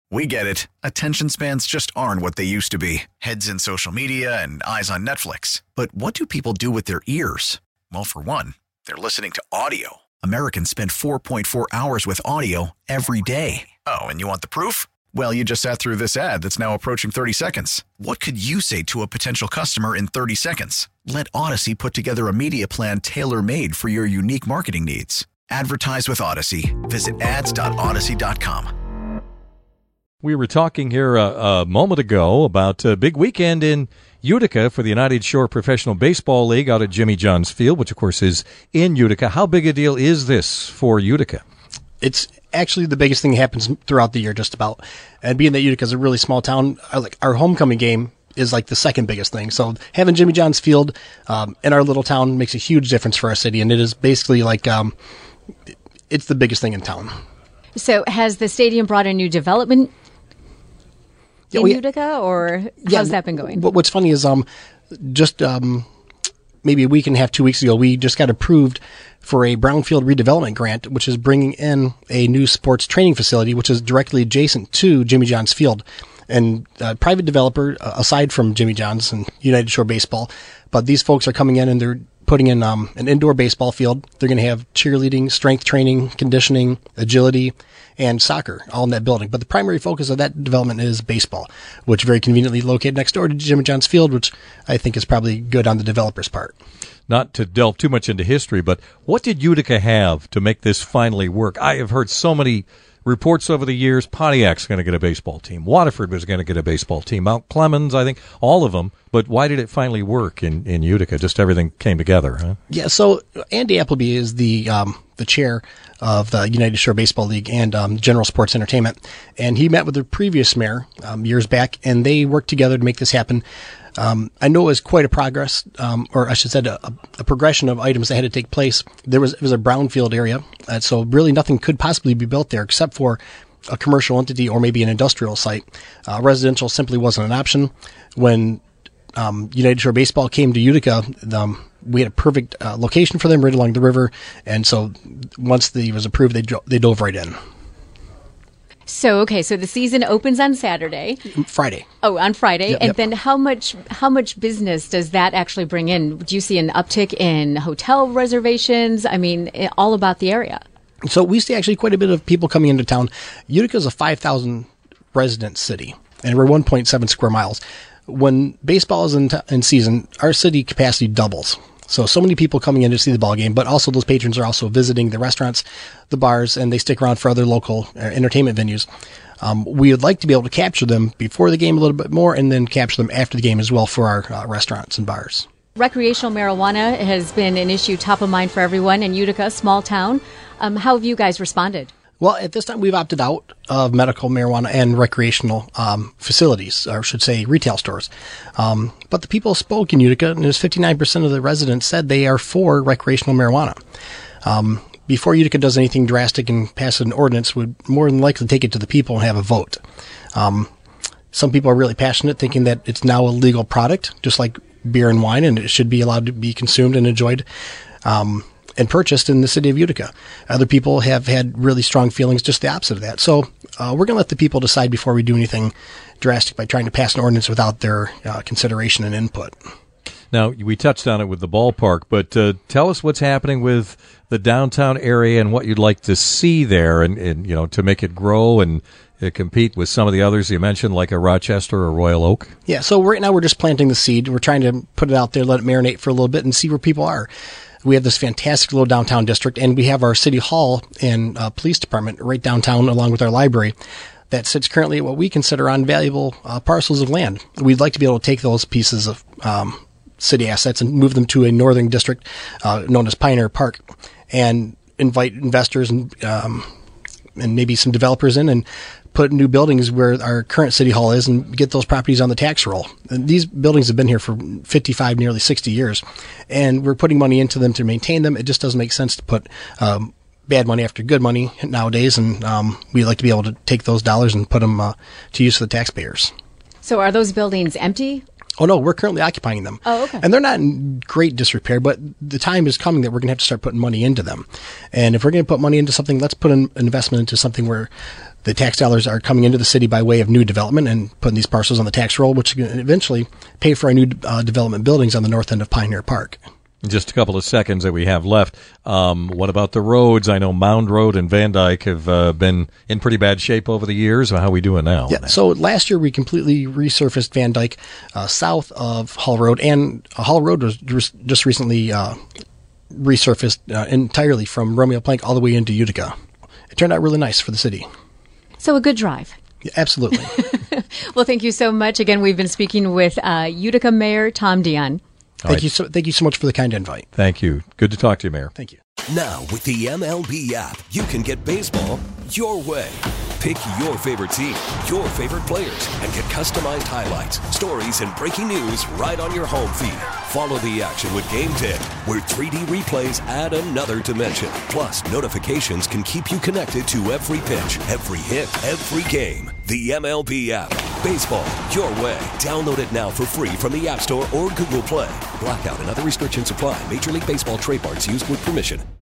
We get it. Attention spans just aren't what they used to be. Heads in social media and eyes on Netflix. But what do people do with their ears? Well, for one, they're listening to audio. Americans spend 4.4 hours with audio every day. Oh, and you want the proof? Well, you just sat through this ad that's now approaching 30 seconds. What could you say to a potential customer in 30 seconds? Let Odyssey put together a media plan tailor-made for your unique marketing needs. Advertise with Odyssey. Visit ads.odyssey.com. We were talking here a moment ago about a big weekend in Utica for the United Shore Professional Baseball League out at Jimmy John's Field, which, of course, is in Utica. How big a deal is this for Utica? It's actually the biggest thing that happens throughout the year, just about. And being that Utica is a really small town, our homecoming game is like the second biggest thing. So having Jimmy John's Field in our little town makes a huge difference for our city, and it is basically like it's the biggest thing in town. So has the stadium brought a new development in Utica, or how's that been going? What's funny is just maybe a week and a half, 2 weeks ago, we just got approved for a brownfield redevelopment grant, which is bringing in a new sports training facility, which is directly adjacent to Jimmy John's Field. And a private developer, aside from Jimmy John's and United Shore Baseball, but these folks are coming in and they're putting in an indoor baseball field. They're going to have cheerleading, strength training, conditioning, agility, and soccer all in that building. But the primary focus of that development is baseball, which very conveniently located next door to Jimmy John's Field, which I think is probably good on the developer's part. Not to delve too much into history, but what did Utica have to make this finally work? I have heard so many reports over the years. Pontiac's going to get a baseball team. Waterford was going to get a baseball team. Mount Clemens, I think, all of them. But why did it finally work in Utica? Just everything came together, huh? Yeah, so Andy Appleby is the chair of the United Shore Baseball League and General Sports Entertainment. And he met with the previous mayor years back, and they worked together to make this happen. I know it was quite a progress, or I should say a progression of items that had to take place. It was a brownfield area, so really nothing could possibly be built there except for a commercial entity or maybe an industrial site. Residential simply wasn't an option. When United Shore Baseball came to Utica, we had a perfect location for them right along the river, and so once it was approved, they dove right in. So the season opens on Saturday. Friday. Oh, on Friday. Yep, and then how much business does that actually bring in? Do you see an uptick in hotel reservations? I mean, all about the area. So we see actually quite a bit of people coming into town. Utica is a 5,000 resident city, and we're 1.7 square miles. When baseball is in season, our city capacity doubles. So many people coming in to see the ball game, but also those patrons are also visiting the restaurants, the bars, and they stick around for other local entertainment venues. We would like to be able to capture them before the game a little bit more, and then capture them after the game as well for our restaurants and bars. Recreational marijuana has been an issue top of mind for everyone in Utica, small town. How have you guys responded? Well, at this time, we've opted out of medical marijuana and recreational facilities, or I should say retail stores. But the people spoke in Utica, and 59% of the residents said they are for recreational marijuana. Before Utica does anything drastic and pass an ordinance, would more than likely take it to the people and have a vote. Some people are really passionate, thinking that it's now a legal product, just like beer and wine, and it should be allowed to be consumed and enjoyed and purchased in the city of Utica. Other people have had really strong feelings just the opposite of that. So we're going to let the people decide before we do anything drastic by trying to pass an ordinance without their consideration and input. Now, we touched on it with the ballpark, but tell us what's happening with the downtown area and what you'd like to see there and to make it grow and compete with some of the others you mentioned, like a Rochester or Royal Oak. Yeah, so right now we're just planting the seed. We're trying to put it out there, let it marinate for a little bit and see where people are. We have this fantastic little downtown district, and we have our city hall and police department right downtown along with our library that sits currently at what we consider on valuable parcels of land. We'd like to be able to take those pieces of city assets and move them to a northern district known as Pioneer Park and invite investors and maybe some developers in and put new buildings where our current city hall is and get those properties on the tax roll. And these buildings have been here for 55, nearly 60 years, and we're putting money into them to maintain them. It just doesn't make sense to put bad money after good money nowadays, and we like to be able to take those dollars and put them to use for the taxpayers. So are those buildings empty? Oh, no, we're currently occupying them. Oh, okay. And they're not in great disrepair, but the time is coming that we're going to have to start putting money into them. And if we're going to put money into something, let's put an investment into something where The tax dollars are coming into the city by way of new development and putting these parcels on the tax roll, which can eventually pay for our new development buildings on the north end of Pioneer Park. Just a couple of seconds that we have left. What about the roads? I know Mound Road and Van Dyke have been in pretty bad shape over the years. How are we doing now? Yeah, so last year we completely resurfaced Van Dyke south of Hall Road, and Hall Road was just recently resurfaced entirely from Romeo Plank all the way into Utica. It turned out really nice for the city. So a good drive. Yeah, absolutely. Well, thank you so much. Again, we've been speaking with Utica Mayor Tom Dionne. Thank you so much for the kind invite. Thank you. Good to talk to you, Mayor. Thank you. Now, with the MLB app, you can get baseball your way. Pick your favorite team, your favorite players, and get customized highlights, stories, and breaking news right on your home feed. Follow the action with Game 10, where 3D replays add another dimension. Plus, notifications can keep you connected to every pitch, every hit, every game. The MLB app. Baseball your way. Download it now for free from the App Store or Google Play. Blackout and other restrictions apply. Major League Baseball trademarks used with permission.